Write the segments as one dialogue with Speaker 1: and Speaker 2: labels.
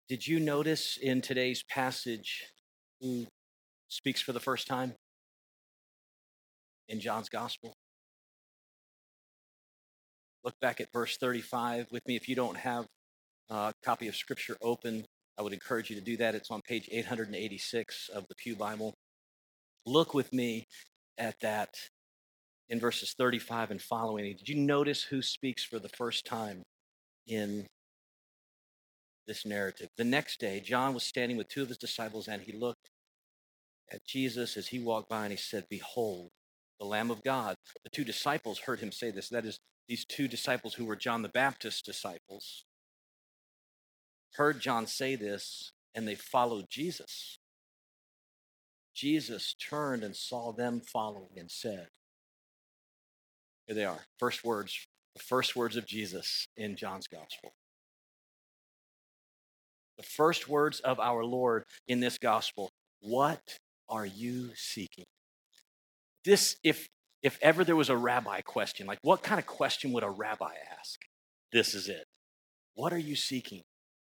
Speaker 1: Did you notice in today's passage who speaks for the first time in John's gospel? Look back at verse 35 with me. If you don't have a copy of scripture open, I would encourage you to do that. It's on page 886 of the Pew Bible. Look with me at that in verses 35 and following. Did you notice who speaks for the first time in this narrative? The next day, John was standing with two of his disciples, and he looked at Jesus as he walked by, and he said, "Behold, the Lamb of God." The two disciples heard him say this. That is, these two disciples who were John the Baptist's disciples heard John say this, and they followed Jesus. Jesus turned and saw them following and said, here they are, the first words of Jesus in John's gospel. The first words of our Lord in this gospel. What are you seeking? This, if ever there was a rabbi question, like what kind of question would a rabbi ask? This is it. What are you seeking?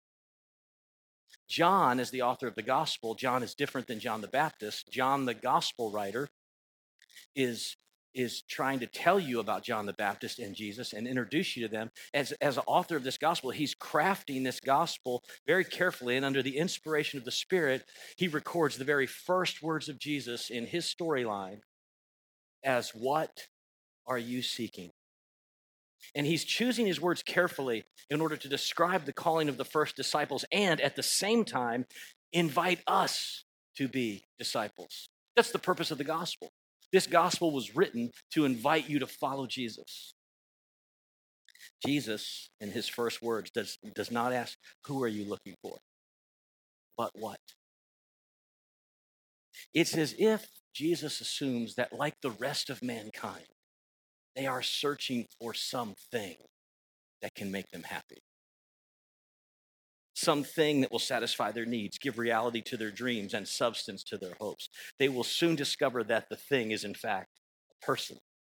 Speaker 1: John, as the author of the gospel, John is different than John the Baptist. John, the gospel writer, is trying to tell you about John the Baptist and Jesus and introduce you to them. As an author of this gospel, he's crafting this gospel very carefully, and under the inspiration of the Spirit, he records the very first words of Jesus in his storyline as, what are you seeking? And he's choosing his words carefully in order to describe the calling of the first disciples and at the same time invite us to be disciples. That's the purpose of the gospel. This gospel was written to invite you to follow Jesus. Jesus, in his first words, does not ask, who are you looking for? But what? It's as if Jesus assumes that, like the rest of mankind, they are searching for something that can make them happy. Something that will satisfy their needs, give reality to their dreams, and substance to their hopes. They will soon discover that the thing is, in fact, a person.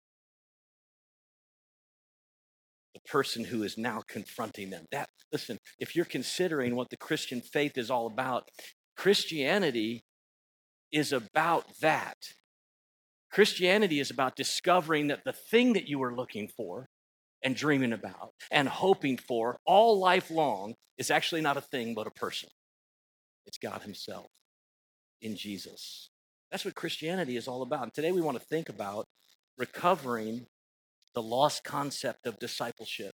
Speaker 1: The person who is now confronting them. Listen, if you're considering what the Christian faith is all about, Christianity is about that. Christianity is about discovering that the thing that you were looking for and dreaming about and hoping for all life long is actually not a thing, but a person. It's God himself in Jesus. That's what Christianity is all about. And today we want to think about recovering the lost concept of discipleship.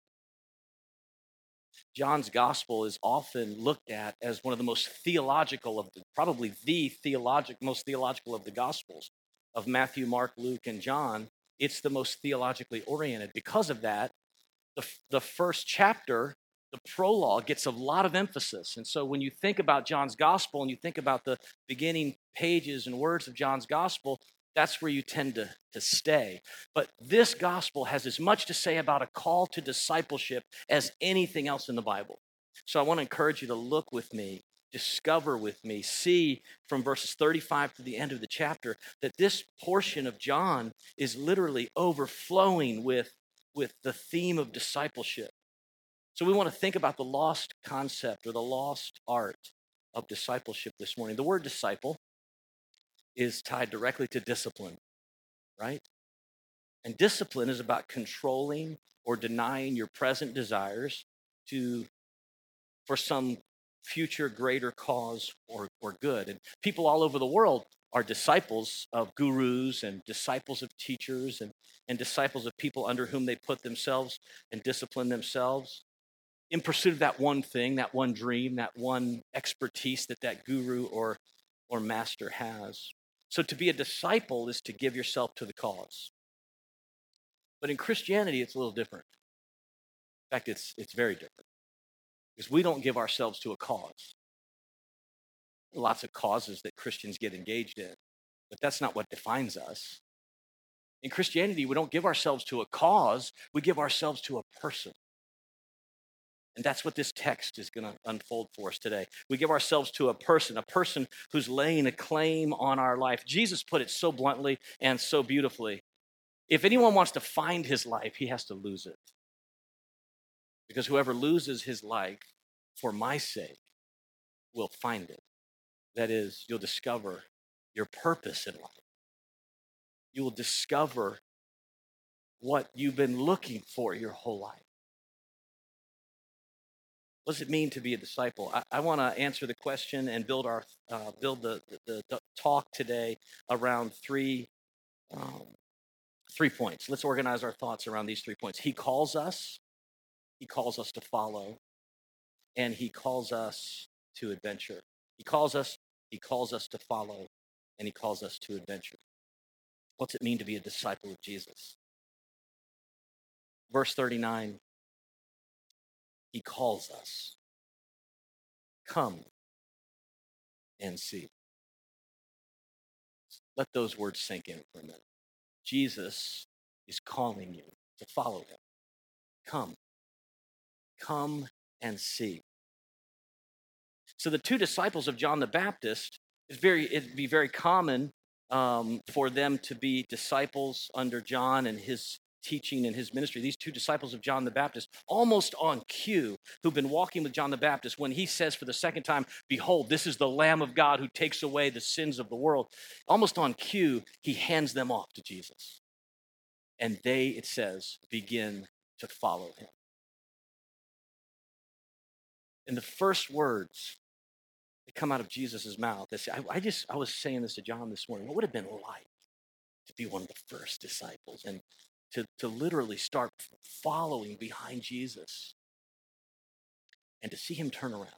Speaker 1: John's gospel is often looked at as one of the most theological of probably the most theological of the gospels of Matthew, Mark, Luke, and John. It's the most theologically oriented. Because of that, the first chapter, the prologue, gets a lot of emphasis. And so when you think about John's gospel and you think about the beginning pages and words of John's gospel, that's where you tend to stay. But this gospel has as much to say about a call to discipleship as anything else in the Bible. So I want to encourage you to look with me, discover with me, see from verses 35 to the end of the chapter that this portion of John is literally overflowing with the theme of discipleship. So we want to think about the lost concept or the lost art of discipleship this morning. The word disciple is tied directly to discipline, right? And discipline is about controlling or denying your present desires for some future greater cause or good. And people all over the world are disciples of gurus and disciples of teachers and disciples of people under whom they put themselves and discipline themselves in pursuit of that one thing, that one dream, that one expertise that guru or master has. So to be a disciple is to give yourself to the cause. But in Christianity, it's a little different. In fact, it's very different because we don't give ourselves to a cause. Lots of causes that Christians get engaged in, but that's not what defines us. In Christianity, we don't give ourselves to a cause, we give ourselves to a person. And that's what this text is going to unfold for us today. We give ourselves to a person who's laying a claim on our life. Jesus put it so bluntly and so beautifully. If anyone wants to find his life, he has to lose it. Because whoever loses his life for my sake will find it. That is, you'll discover your purpose in life. You will discover what you've been looking for your whole life. What does it mean to be a disciple? I want to answer the question and build the talk today around um, 3 points. Let's organize our thoughts around these 3 points. He calls us to follow, and he calls us to adventure. He calls us to follow, and he calls us to adventure. What's it mean to be a disciple of Jesus? Verse 39, he calls us, come and see. Let those words sink in for a minute. Jesus is calling you to follow him. Come and see. So the two disciples of John the Baptist, it'd be very common for them to be disciples under John and his teaching and his ministry. These two disciples of John the Baptist, almost on cue, who've been walking with John the Baptist, when he says for the second time, behold, this is the Lamb of God who takes away the sins of the world. Almost on cue, he hands them off to Jesus. And they, it says, begin to follow him. And the first words that come out of Jesus' mouth, I was saying this to John this morning, what would it have been like to be one of the first disciples and to literally start following behind Jesus and to see him turn around,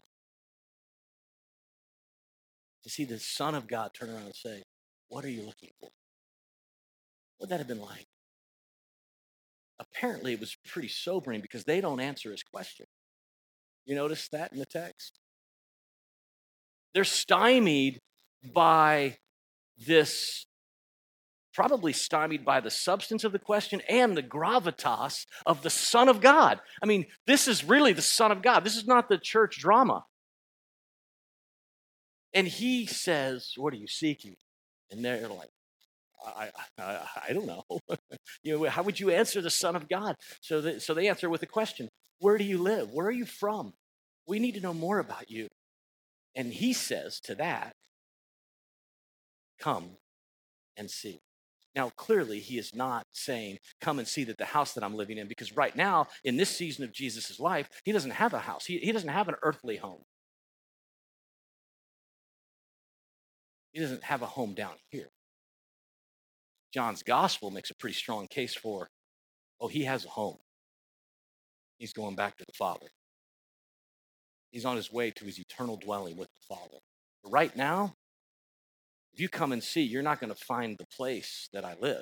Speaker 1: to see the Son of God turn around and say, what are you looking for? What would that have been like? Apparently, it was pretty sobering because they don't answer his question. You notice that in the text? They're stymied by this, probably stymied by the substance of the question and the gravitas of the Son of God. I mean, this is really the Son of God. This is not the church drama. And he says, what are you seeking? And they're like, I don't know. How would you answer the Son of God? So they answer with a question. Where do you live? Where are you from? We need to know more about you. And he says to that, come and see. Now, clearly, he is not saying, come and see that the house that I'm living in, because right now, in this season of Jesus' life, he doesn't have a house. He doesn't have an earthly home. He doesn't have a home down here. John's gospel makes a pretty strong case for, he has a home. He's going back to the Father. He's on his way to his eternal dwelling with the Father. But right now, if you come and see, you're not going to find the place that I live.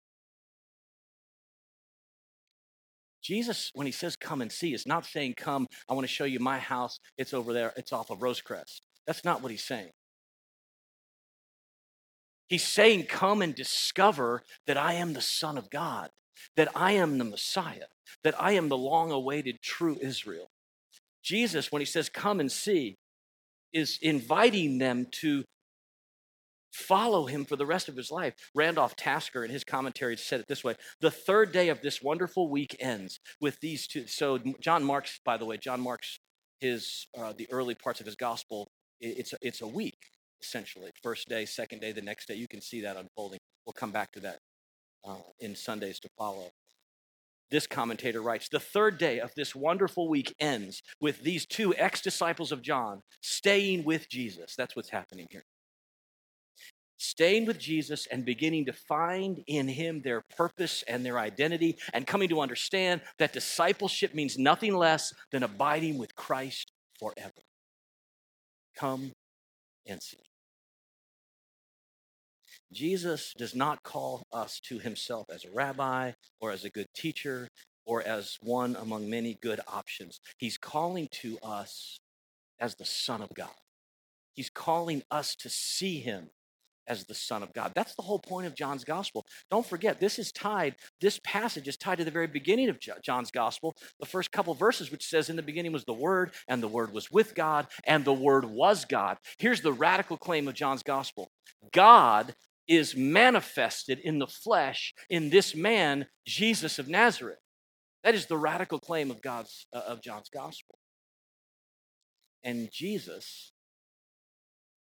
Speaker 1: Jesus, when he says come and see, is not saying, come, I want to show you my house. It's over there. It's off of Rosecrest. That's not what he's saying. He's saying, come and discover that I am the Son of God, that I am the Messiah, that I am the long-awaited true Israel. Jesus, when he says come and see, is inviting them to follow him for the rest of his life. Randolph Tasker, in his commentary, said it this way: the third day of this wonderful week ends with these two. So John marks his the early parts of his gospel. It's a week, essentially. First day, second day, the next day. You can see that unfolding. We'll come back to that in Sundays to follow. This commentator writes, the third day of this wonderful week ends with these two ex-disciples of John staying with Jesus. That's what's happening here. Staying with Jesus and beginning to find in him their purpose and their identity, and coming to understand that discipleship means nothing less than abiding with Christ forever. Come and see. Jesus does not call us to himself as a rabbi or as a good teacher or as one among many good options. He's calling to us as the Son of God. He's calling us to see him as the Son of God. That's the whole point of John's gospel. Don't forget, this passage is tied to the very beginning of John's gospel, the first couple verses, which says, in the beginning was the Word, and the Word was with God, and the Word was God. Here's the radical claim of John's gospel. God is manifested in the flesh in this man, Jesus of Nazareth. That is the radical claim of John's gospel. And Jesus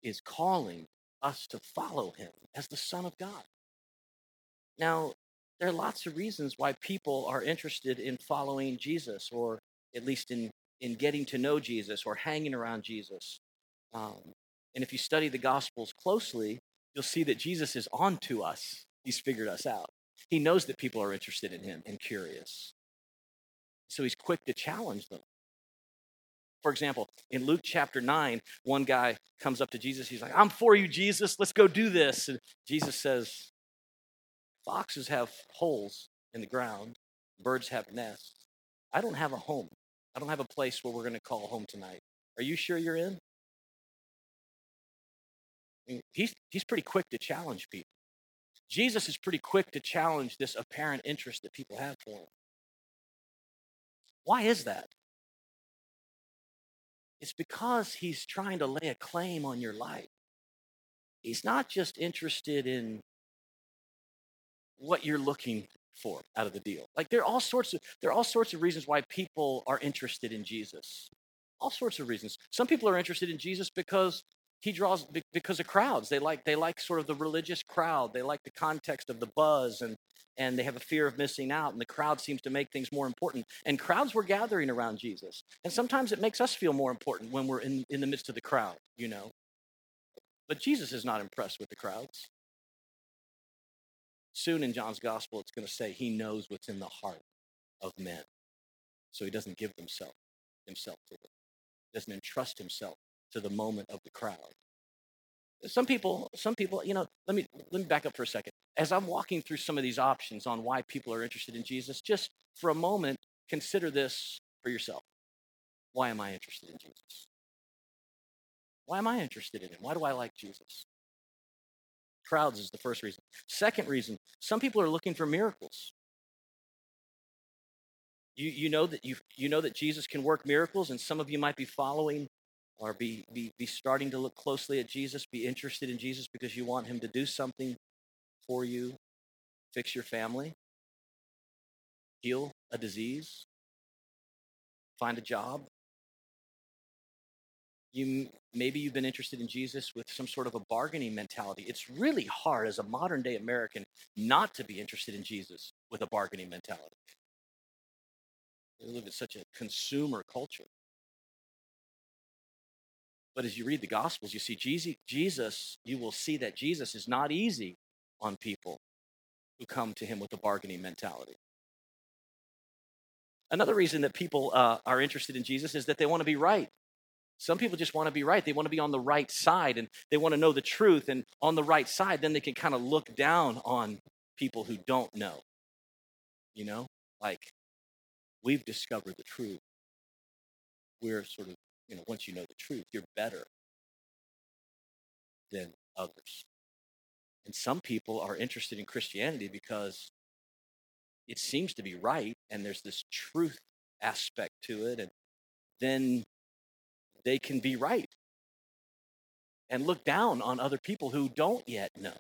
Speaker 1: is calling us to follow him as the Son of God. Now, there are lots of reasons why people are interested in following Jesus, or at least in getting to know Jesus or hanging around Jesus. Um, and if you study the Gospels closely, you'll see that Jesus is on to us. He's figured us out. He knows that people are interested in him and curious. So he's quick to challenge them. For example, in Luke chapter 9, one guy comes up to Jesus. He's like, I'm for you, Jesus. Let's go do this. And Jesus says, foxes have holes in the ground, birds have nests. I don't have a home. I don't have a place where we're going to call home tonight. Are you sure you're in? I mean, he's pretty quick to challenge people. Jesus is pretty quick to challenge this apparent interest that people have for him. Why is that? It's because he's trying to lay a claim on your life. He's not just interested in what you're looking for out of the deal. Like there are all sorts of reasons why people are interested in Jesus. All sorts of reasons. Some people are interested in Jesus because he draws because of crowds. They like sort of the religious crowd. They like the context of the buzz, and they have a fear of missing out, and the crowd seems to make things more important. And crowds were gathering around Jesus. And sometimes it makes us feel more important when we're in the midst of the crowd, you know. But Jesus is not impressed with the crowds. Soon in John's gospel, it's going to say he knows what's in the heart of men. So he doesn't give himself to them. He doesn't entrust himself to the moment of the crowd. Some people, let me back up for a second. As I'm walking through some of these options on why people are interested in Jesus, just for a moment, consider this for yourself. Why am I interested in Jesus? Why am I interested in him? Why do I like Jesus? Crowds is the first reason. Second reason, some people are looking for miracles. You know that you know that Jesus can work miracles, and some of you might be following or be starting to look closely at Jesus, be interested in Jesus because you want him to do something for you, fix your family, heal a disease, find a job. Maybe you've been interested in Jesus with some sort of a bargaining mentality. It's really hard as a modern day American not to be interested in Jesus with a bargaining mentality. We live in such a consumer culture. But as you read the Gospels, you see Jesus, you will see that Jesus is not easy on people who come to him with a bargaining mentality. Another reason that people are interested in Jesus is that they want to be right. Some people just want to be right. They want to be on the right side, and they want to know the truth. And on the right side, then they can kind of look down on people who don't know. You know, like we've discovered the truth. We're sort of, once you know the truth, you're better than others. And some people are interested in Christianity because it seems to be right, and there's this truth aspect to it, and then they can be right and look down on other people who don't yet know.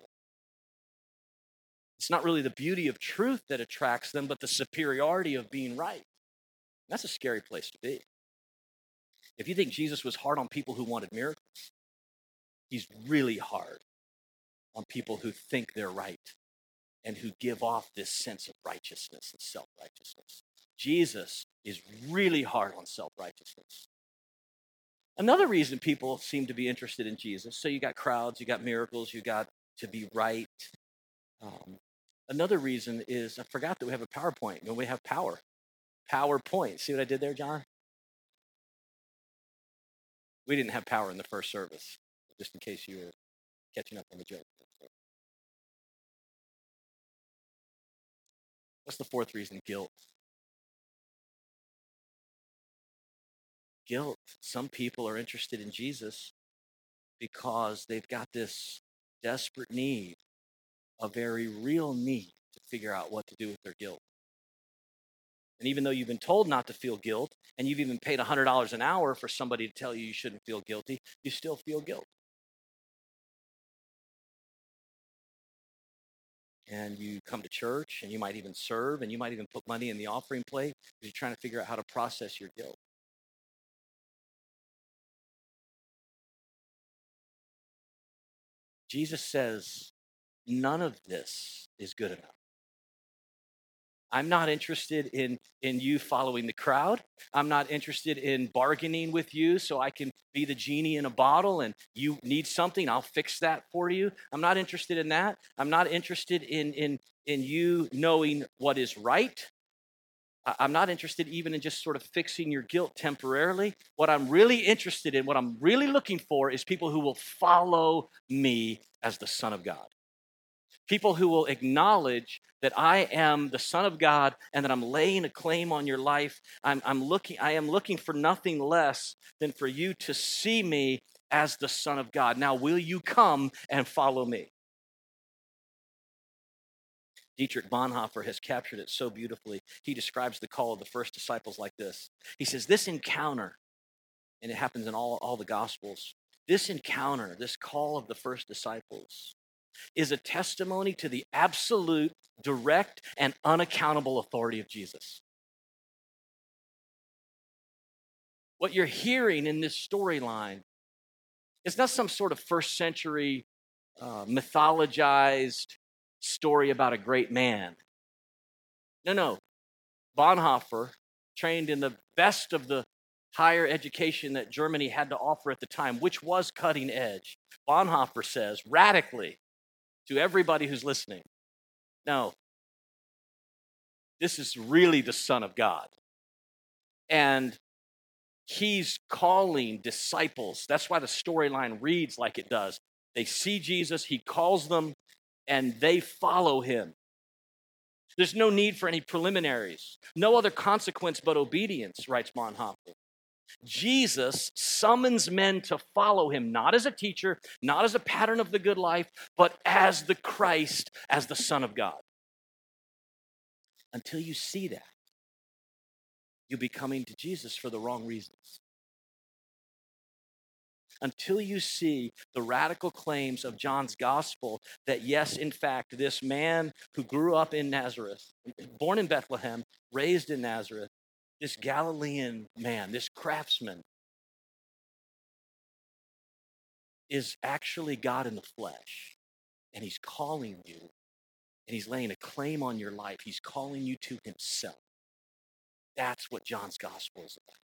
Speaker 1: It's not really the beauty of truth that attracts them, but the superiority of being right. That's a scary place to be. If you think Jesus was hard on people who wanted miracles, he's really hard on people who think they're right and who give off this sense of righteousness and self-righteousness. Jesus is really hard on self-righteousness. Another reason people seem to be interested in Jesus, so you got crowds, you got miracles, you got to be right. Um, Another reason is I forgot that we have a PowerPoint and we have power. PowerPoint. See what I did there, John? We didn't have power in the first service, just in case you were catching up on the joke. What's the fourth reason? Guilt. Guilt. Some people are interested in Jesus because they've got this desperate need, a very real need to figure out what to do with their guilt. And even though you've been told not to feel guilt, and you've even paid $100 an hour for somebody to tell you you shouldn't feel guilty, you still feel guilt. And you come to church, and you might even serve, and you might even put money in the offering plate because you're trying to figure out how to process your guilt. Jesus says, none of this is good enough. I'm not interested in you following the crowd. I'm not interested in bargaining with you so I can be the genie in a bottle and you need something, I'll fix that for you. I'm not interested in that. I'm not interested in you knowing what is right. I'm not interested even in just sort of fixing your guilt temporarily. What I'm really interested in, what I'm really looking for is people who will follow me as the Son of God. People who will acknowledge that I am the Son of God and that I'm laying a claim on your life. I am looking for nothing less than for you to see me as the Son of God. Now, will you come and follow me? Dietrich Bonhoeffer has captured it so beautifully. He describes the call of the first disciples like this. He says, this encounter, and it happens in all the Gospels, this encounter, this call of the first disciples, is a testimony to the absolute, direct, and unaccountable authority of Jesus. What you're hearing in this storyline is not some sort of first century mythologized story about a great man. No. Bonhoeffer, trained in the best of the higher education that Germany had to offer at the time, which was cutting edge. Bonhoeffer says radically to everybody who's listening, no, this is really the Son of God. And he's calling disciples. That's why the storyline reads like it does. They see Jesus, he calls them, and they follow him. There's no need for any preliminaries, no other consequence but obedience, writes Bonhoeffer. Jesus summons men to follow him, not as a teacher, not as a pattern of the good life, but as the Christ, as the Son of God. Until you see that, you'll be coming to Jesus for the wrong reasons. Until you see the radical claims of John's gospel that, yes, in fact, this man who grew up in Nazareth, born in Bethlehem, raised in Nazareth, this Galilean man, this craftsman, is actually God in the flesh. And he's calling you, and he's laying a claim on your life. He's calling you to himself. That's what John's gospel is about.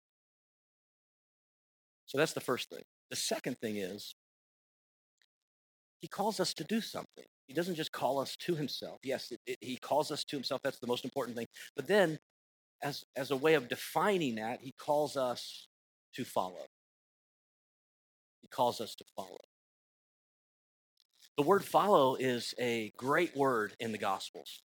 Speaker 1: So that's the first thing. The second thing is, he calls us to do something. He doesn't just call us to himself. Yes, he calls us to himself. That's the most important thing. But then, as a way of defining that, he calls us to follow. He calls us to follow. The word follow is a great word in the Gospels.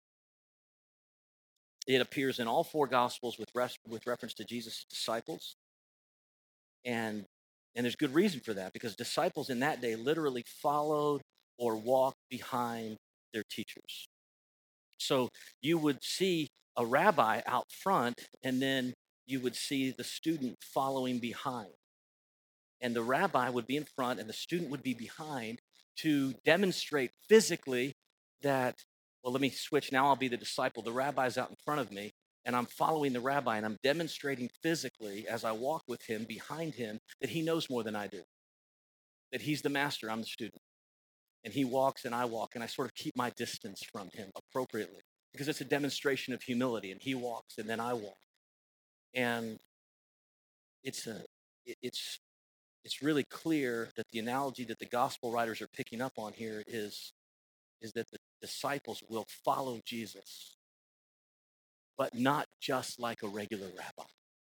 Speaker 1: It appears in all four Gospels with reference to Jesus' disciples. And there's good reason for that, because disciples in that day literally followed or walked behind their teachers. So you would see a rabbi out front, and then you would see the student following behind. And the rabbi would be in front, and the student would be behind to demonstrate physically that, well, let me switch. Now I'll be the disciple. The rabbi's out in front of me, and I'm following the rabbi, and I'm demonstrating physically as I walk with him, behind him, that he knows more than I do, that he's the master, I'm the student. And he walks and I walk, and I sort of keep my distance from him appropriately, because it's a demonstration of humility, and he walks and then I walk. And it's really clear that the analogy that the gospel writers are picking up on here is that the disciples will follow Jesus, but not just like a regular rabbi.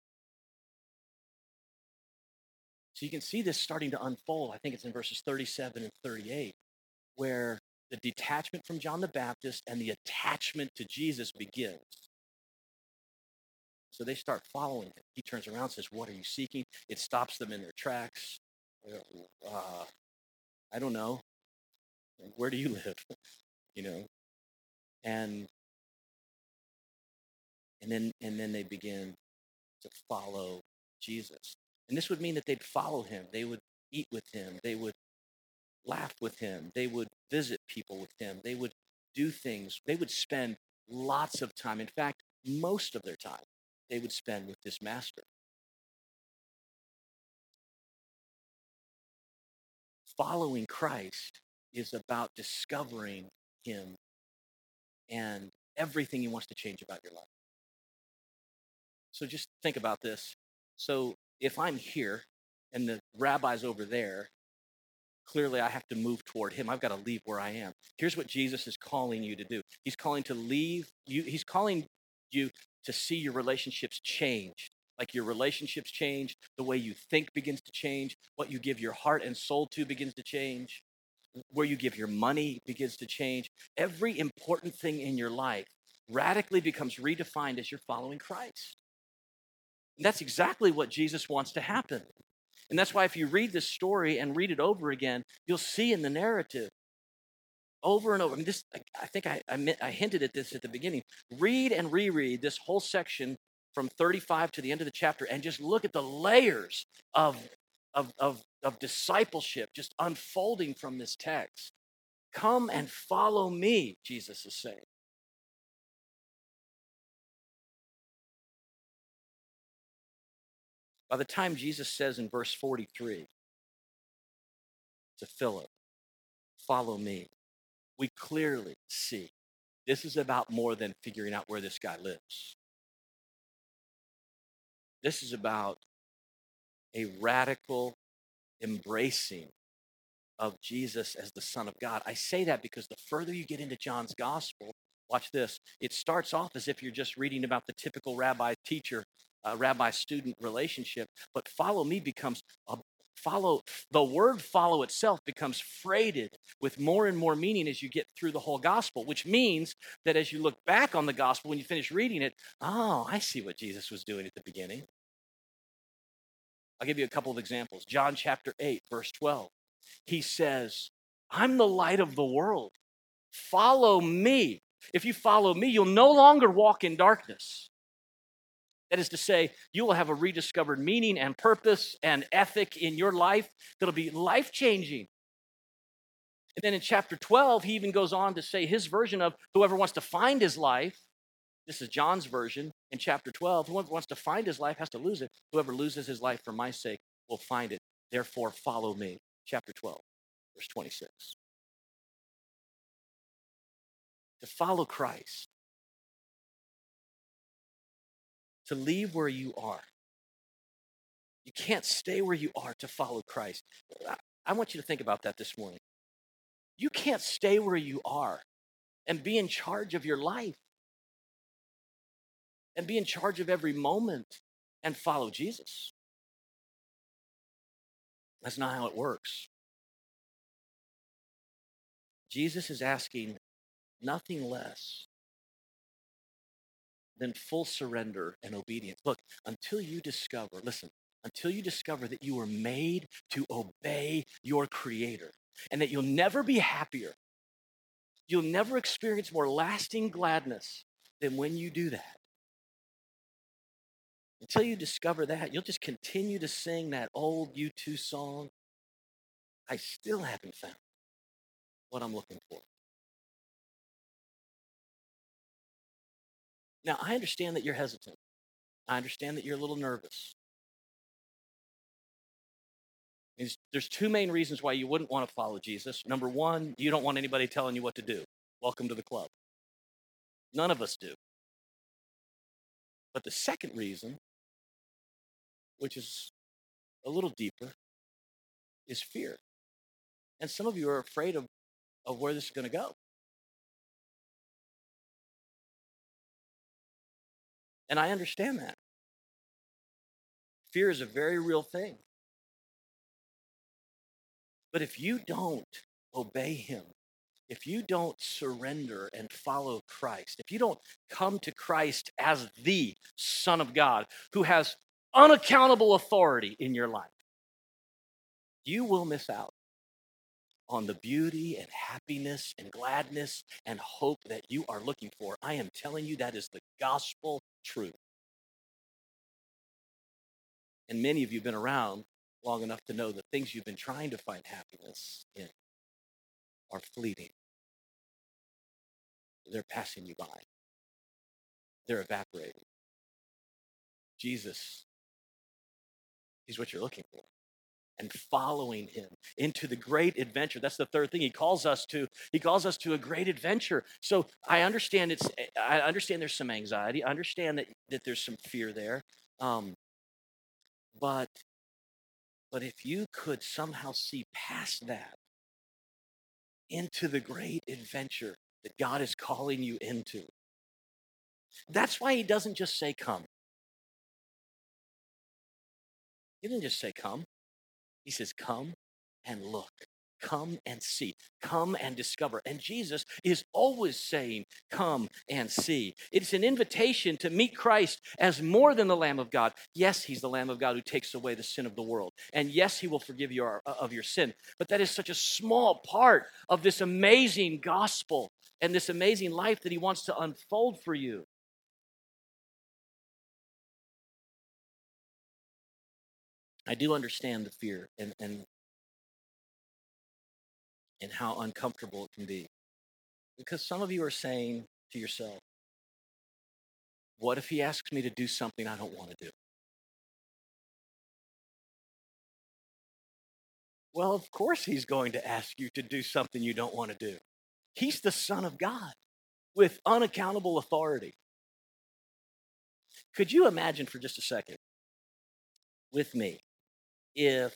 Speaker 1: So you can see this starting to unfold. I think it's in verses 37 and 38, where the detachment from John the Baptist and the attachment to Jesus begins. So they start following him. He turns around and says, "What are you seeking?" It stops them in their tracks. I don't know. Where do you live? you know, and and then they begin to follow Jesus. And this would mean that they'd follow him. They would eat with him. They would laugh with him. They would visit people with him. They would do things. They would spend lots of time. In fact, most of their time they would spend with this master. Following Christ is about discovering him and everything he wants to change about your life. So just think about this. So if I'm here and the rabbi's over there, clearly I have to move toward him. I've got to leave where I am. Here's what Jesus is calling you to do. He's calling to leave you. He's calling you to see your relationships change. Like your relationships change, the way you think begins to change, what you give your heart and soul to begins to change, where you give your money begins to change. Every important thing in your life radically becomes redefined as you're following Christ. And that's exactly what Jesus wants to happen. And that's why if you read this story and read it over again, you'll see in the narrative over and over. I mean, this, I think I hinted at this at the beginning. Read and reread this whole section from 35 to the end of the chapter and just look at the layers of, of discipleship just unfolding from this text. Come and follow me, Jesus is saying. By the time Jesus says in verse 43 to Philip, follow me, we clearly see this is about more than figuring out where this guy lives. This is about a radical embracing of Jesus as the Son of God. I say that because the further you get into John's gospel, watch this, it starts off as if you're just reading about the typical rabbi teacher, rabbi student relationship, but follow me becomes a follow, the word follow itself becomes freighted with more and more meaning as you get through the whole gospel, which means that as you look back on the gospel, when you finish reading it, oh, I see what Jesus was doing at the beginning. I'll give you a couple of examples. John chapter 8, verse 12. He says, I'm the light of the world. Follow me. If you follow me, you'll no longer walk in darkness. That is to say, you will have a rediscovered meaning and purpose and ethic in your life that'll be life-changing. And then in chapter 12, he even goes on to say his version of whoever wants to find his life. This is John's version in chapter 12. Whoever wants to find his life has to lose it. Whoever loses his life for my sake will find it. Therefore, follow me. Chapter 12, verse 26. To follow Christ, to leave where you are. You can't stay where you are to follow Christ. I want you to think about that this morning. You can't stay where you are and be in charge of your life and be in charge of every moment and follow Jesus. That's not how it works. Jesus is asking nothing less than full surrender and obedience. Look, until you discover that you were made to obey your Creator and that you'll never be happier, you'll never experience more lasting gladness than when you do that. Until you discover that, you'll just continue to sing that old U2 song, I still haven't found what I'm looking for. Now, I understand that you're hesitant. I understand that you're a little nervous. There's two main reasons why you wouldn't want to follow Jesus. Number one, you don't want anybody telling you what to do. Welcome to the club. None of us do. But the second reason, which is a little deeper, is fear. And some of you are afraid of where this is going to go. And I understand that. Fear is a very real thing. But if you don't obey him, if you don't surrender and follow Christ, if you don't come to Christ as the Son of God who has unaccountable authority in your life, you will miss out on the beauty and happiness and gladness and hope that you are looking for. I am telling you, that is the gospel truth. And many of you have been around long enough to know the things you've been trying to find happiness in are fleeting. They're passing you by. They're evaporating. Jesus, he's what you're looking for. and following him into the great adventure. That's the third thing he calls us to. He calls us to a great adventure. So I understand there's some anxiety. I understand that there's some fear there. Um, but but if you could somehow see past that into the great adventure that God is calling you into, that's why he doesn't just say come. He didn't just say come. He says, come and look, come and see, come and discover. And Jesus is always saying, come and see. It's an invitation to meet Christ as more than the Lamb of God. Yes, he's the Lamb of God who takes away the sin of the world. And yes, he will forgive you of your sin. But that is such a small part of this amazing gospel and this amazing life that he wants to unfold for you. I do understand the fear and how uncomfortable it can be. Because some of you are saying to yourself, what if he asks me to do something I don't want to do? Well, of course he's going to ask you to do something you don't want to do. He's the Son of God with unaccountable authority. Could you imagine for just a second with me if,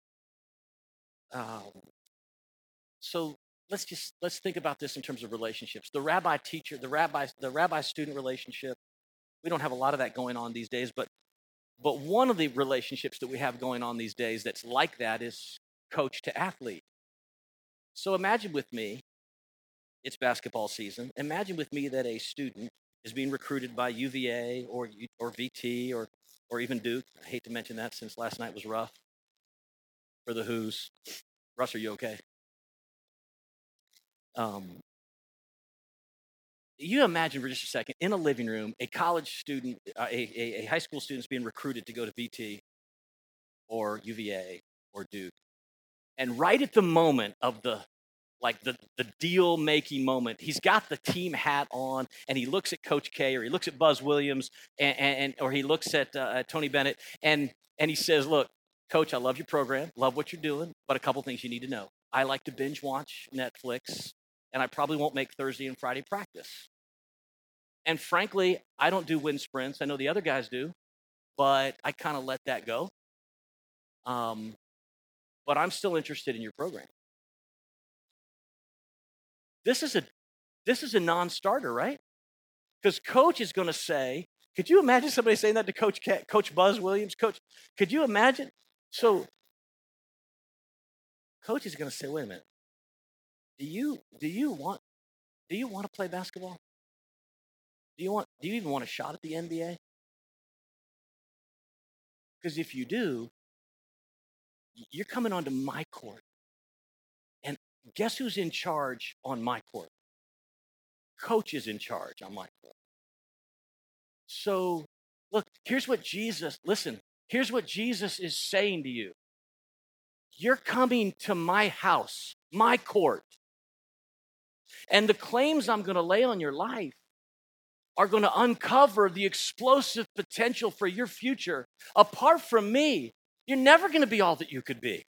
Speaker 1: um, so let's think about this in terms of relationships. The rabbi teacher, the rabbi student relationship, we don't have a lot of that going on these days, but one of the relationships that we have going on these days that's like that is coach to athlete. So imagine with me, it's basketball season. Imagine with me that a student is being recruited by UVA or VT or even Duke. I hate to mention that since last night was rough for the Who's. Russ, are you okay? Um, you imagine for just a second in a living room, a college student, a high school student is being recruited to go to VT or UVA or Duke. And right at the moment of the deal making moment, he's got the team hat on and he looks at Coach K or he looks at Buzz Williams or he looks at Tony Bennett and he says, look, Coach, I love your program, love what you're doing, but a couple things you need to know. I like to binge watch Netflix and I probably won't make Thursday and Friday practice. And frankly, I don't do wind sprints. I know the other guys do, but I kind of let that go. Um, but I'm still interested in your program. This is a non-starter, right? Because coach is going to say, could you imagine somebody saying that to Coach Buzz Williams? Coach, could you imagine? So coach is going to say, wait a minute, do you want to play basketball? Do you even want a shot at the NBA? Because if you do, you're coming onto my court. And guess who's in charge on my court? Coach is in charge on my court. So look, here's what Jesus is saying to you. You're coming to my house, my court. And the claims I'm going to lay on your life are going to uncover the explosive potential for your future. Apart from me, you're never going to be all that you could be.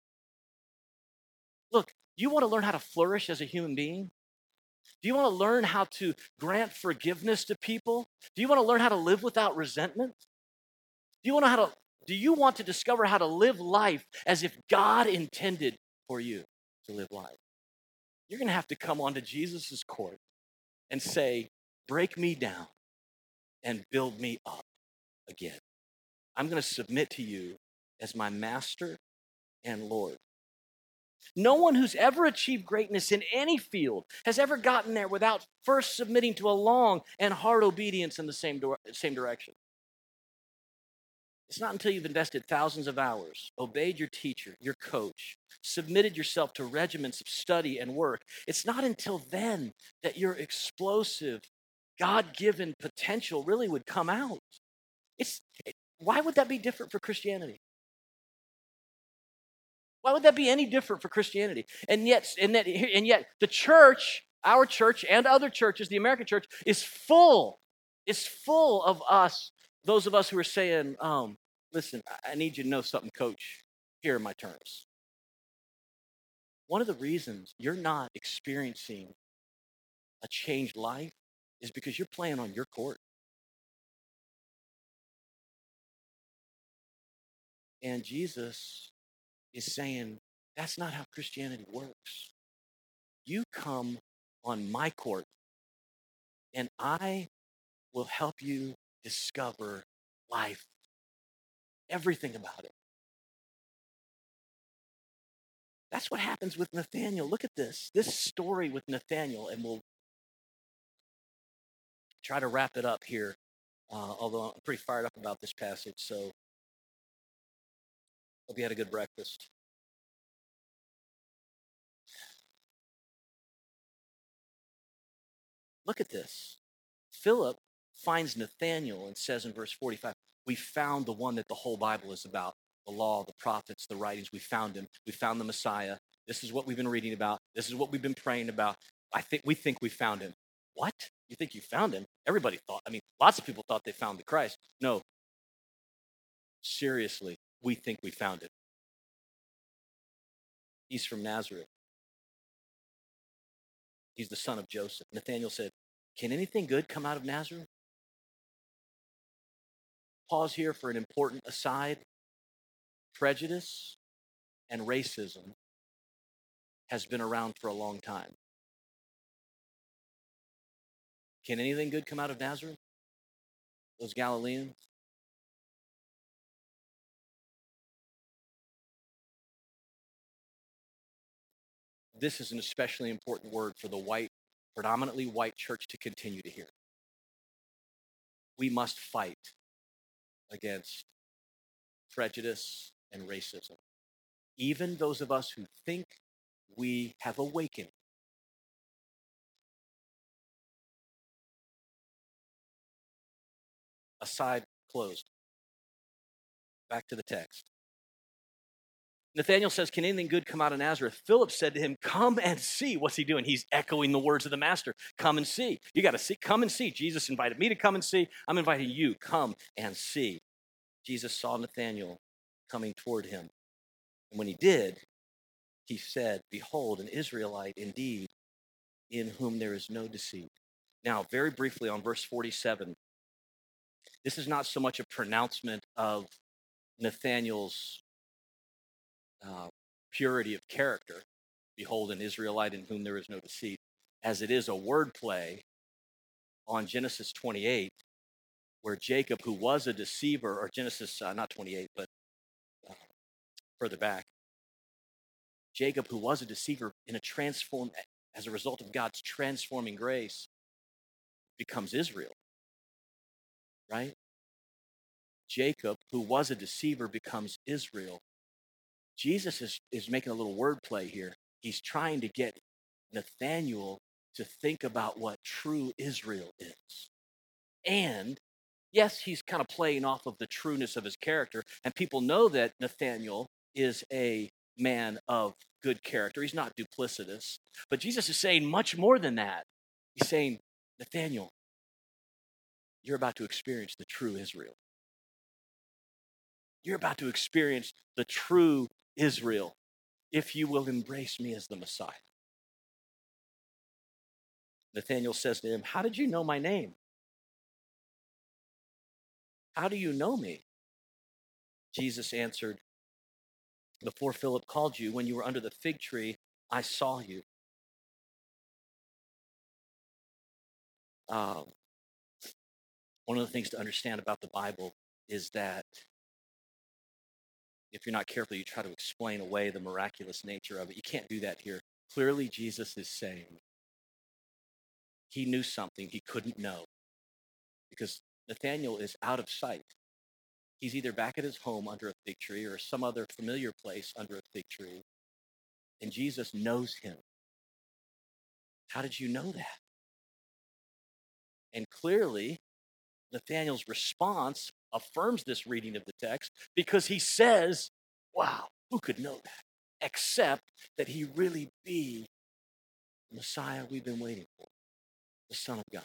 Speaker 1: Look, you want to learn how to flourish as a human being? Do you want to learn how to grant forgiveness to people? Do you want to learn how to live without resentment? Do you want to discover how to live life as if God intended for you to live life? You're going to have to come onto Jesus's court and say, break me down and build me up again. I'm going to submit to you as my master and Lord. No one who's ever achieved greatness in any field has ever gotten there without first submitting to a long and hard obedience in the same direction. It's not until you've invested thousands of hours, obeyed your teacher, your coach, submitted yourself to regiments of study and work. It's not until then that your explosive, God-given potential really would come out. Why would that be different for Christianity? Why would that be any different for Christianity? And yet the church, our church and other churches, the American church, is full of us, those of us who are saying, listen, I need you to know something, coach. Here are my terms. One of the reasons you're not experiencing a changed life is because you're playing on your court. And Jesus is saying, that's not how Christianity works. You come on my court, and I will help you discover life, everything about it. That's what happens with Nathaniel. Look at this story with Nathaniel, and we'll try to wrap it up here, although I'm pretty fired up about this passage, so hope you had a good breakfast. Look at this. Philip finds Nathanael and says in verse 45, we found the one that the whole Bible is about, the law, the prophets, the writings. We found him. We found the Messiah. This is what we've been reading about. This is what we've been praying about. We think we found him. What? You think you found him? Everybody thought, lots of people thought they found the Christ. No, seriously, we think we found it. He's from Nazareth. He's the son of Joseph. Nathanael said, can anything good come out of Nazareth? Pause here for an important aside. Prejudice and racism has been around for a long time. Can anything good come out of Nazareth? Those Galileans? This is an especially important word for the predominantly white church to continue to hear. We must fight against prejudice and racism. Even those of us who think we have awakened. Aside closed. Back to the text. Nathanael says, can anything good come out of Nazareth? Philip said to him, come and see. What's he doing? He's echoing the words of the master. Come and see. You got to see. Come and see. Jesus invited me to come and see. I'm inviting you. Come and see. Jesus saw Nathanael coming toward him. And when he did, he said, behold, an Israelite indeed, in whom there is no deceit. Now, very briefly on verse 47, this is not so much a pronouncement of Nathanael's purity of character, behold, an Israelite in whom there is no deceit, as it is a wordplay on Genesis 28, where Jacob, who was a deceiver, or Genesis, not 28, but further back, Jacob, who was a deceiver as a result of God's transforming grace, becomes Israel, right? Jacob, who was a deceiver, becomes Israel. Jesus is making a little wordplay here. He's trying to get Nathanael to think about what true Israel is. And yes, he's kind of playing off of the trueness of his character. And people know that Nathanael is a man of good character. He's not duplicitous. But Jesus is saying much more than that. He's saying, Nathanael, you're about to experience the true Israel. You're about to experience the true Israel if you will embrace me as the Messiah. Nathanael says to him, how did you know my name? How do you know me? Jesus answered, before Philip called you, when you were under the fig tree, I saw you. One of the things to understand about the Bible is that if you're not careful, you try to explain away the miraculous nature of it. You can't do that here. Clearly, Jesus is saying he knew something he couldn't know because Nathanael is out of sight. He's either back at his home under a fig tree or some other familiar place under a fig tree, and Jesus knows him. How did you know that? And clearly, Nathanael's response affirms this reading of the text because he says, wow, who could know that? Except that he really be the Messiah we've been waiting for, the Son of God,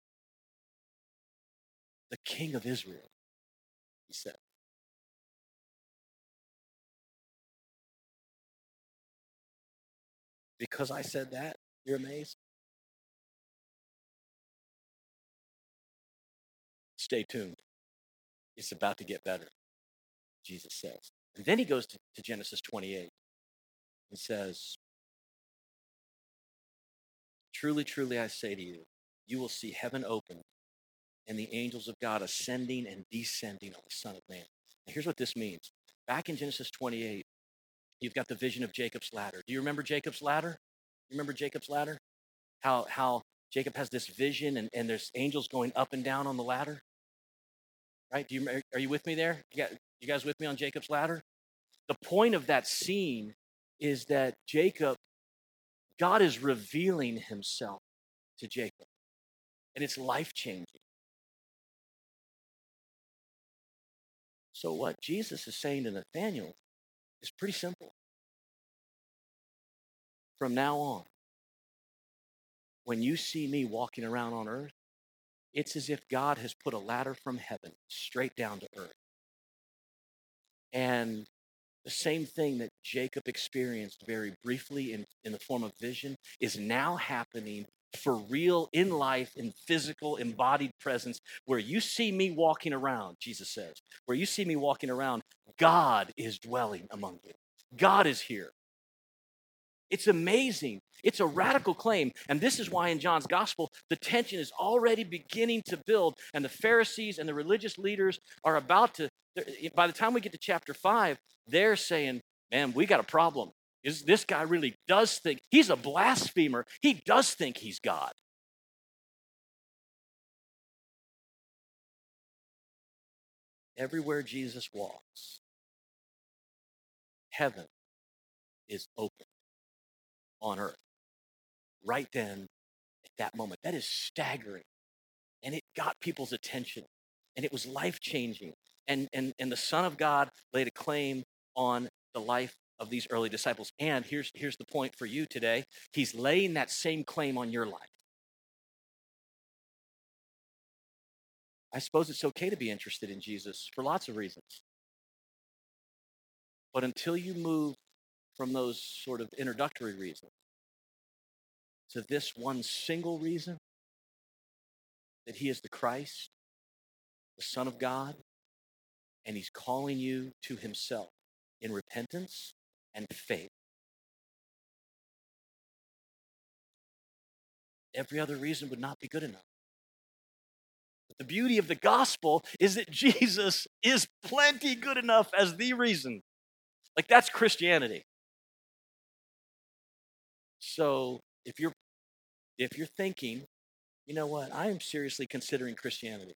Speaker 1: the King of Israel, he said. Because I said that, you're amazed? Stay tuned. It's about to get better, Jesus says. And then he goes to Genesis 28 and says, truly, truly, I say to you, you will see heaven open and the angels of God ascending and descending on the Son of Man. And here's what this means. Back in Genesis 28, you've got the vision of Jacob's ladder. Do you remember Jacob's ladder? You remember Jacob's ladder? How Jacob has this vision and there's angels going up and down on the ladder, right? Are you with me there? You guys with me on Jacob's ladder? The point of that scene is that God is revealing himself to Jacob, and it's life-changing. So what Jesus is saying to Nathanael is pretty simple. From now on, when you see me walking around on earth, it's as if God has put a ladder from heaven straight down to earth. And the same thing that Jacob experienced very briefly in the form of vision is now happening for real in life, in physical, embodied presence, where you see me walking around, Jesus says, where you see me walking around, God is dwelling among you. God is here. It's amazing. It's a radical claim. And this is why in John's gospel, the tension is already beginning to build. And the Pharisees and the religious leaders are about to, by the time we get to chapter 5, they're saying, man, we got a problem. This guy really does think, he's a blasphemer. He does think he's God. Everywhere Jesus walks, heaven is open on earth right then at that moment. That is staggering. And it got people's attention, and it was life-changing. And the Son of God laid a claim on the life of these early disciples. And here's the point for you today. He's laying that same claim on your life. I suppose it's okay to be interested in Jesus for lots of reasons. But until you move from those sort of introductory reasons to this one single reason, that he is the Christ, the Son of God, and he's calling you to himself in repentance and faith. Every other reason would not be good enough. But the beauty of the gospel is that Jesus is plenty good enough as the reason. Like, that's Christianity. So if you're thinking, you know what, I am seriously considering Christianity,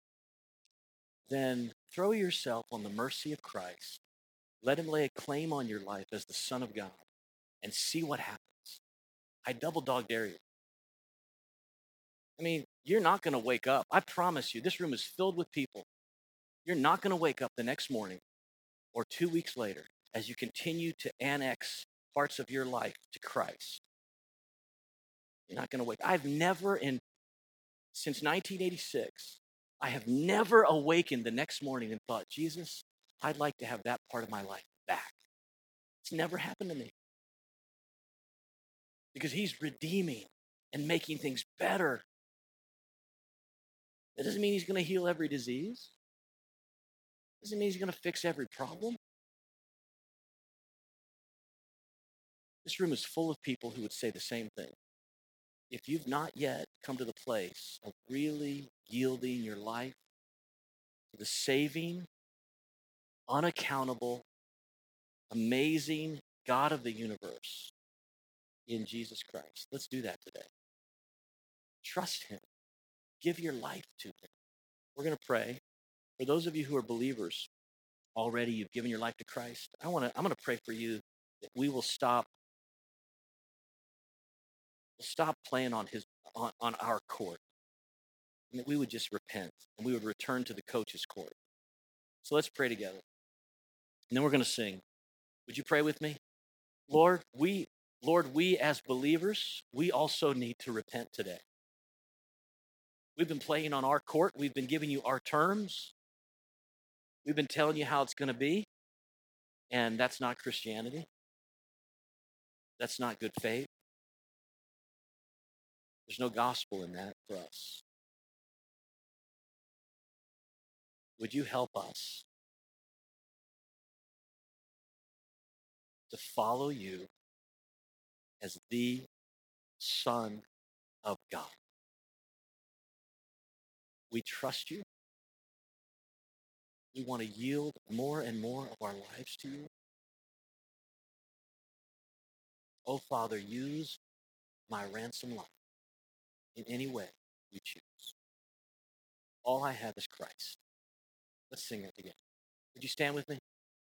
Speaker 1: then throw yourself on the mercy of Christ. Let him lay a claim on your life as the Son of God and see what happens. I double dog dare you. I mean, you're not going to wake up. I promise you, this room is filled with people. You're not going to wake up the next morning or 2 weeks later as you continue to annex parts of your life to Christ. You're not going to wake. Since 1986, I have never awakened the next morning and thought, Jesus, I'd like to have that part of my life back. It's never happened to me. Because he's redeeming and making things better. That doesn't mean he's going to heal every disease. Doesn't mean he's going to fix every problem. This room is full of people who would say the same thing. If you've not yet come to the place of really yielding your life to the saving, unaccountable, amazing God of the universe in Jesus Christ, let's do that today. Trust him. Give your life to him. We're going to pray. For those of you who are believers, already you've given your life to Christ, I'm going to pray for you that we will stop playing on our court, and that we would just repent and we would return to the coach's court. So let's pray together. And then we're going to sing. Would you pray with me? Lord, we as believers, we also need to repent today. We've been playing on our court. We've been giving you our terms. We've been telling you how it's going to be. And that's not Christianity. That's not good faith. There's no gospel in that for us. Would you help us to follow you as the Son of God? We trust you. We want to yield more and more of our lives to you. Oh, Father, use my ransom life in any way you choose. All I have is Christ. Let's sing it together. Would you stand with me?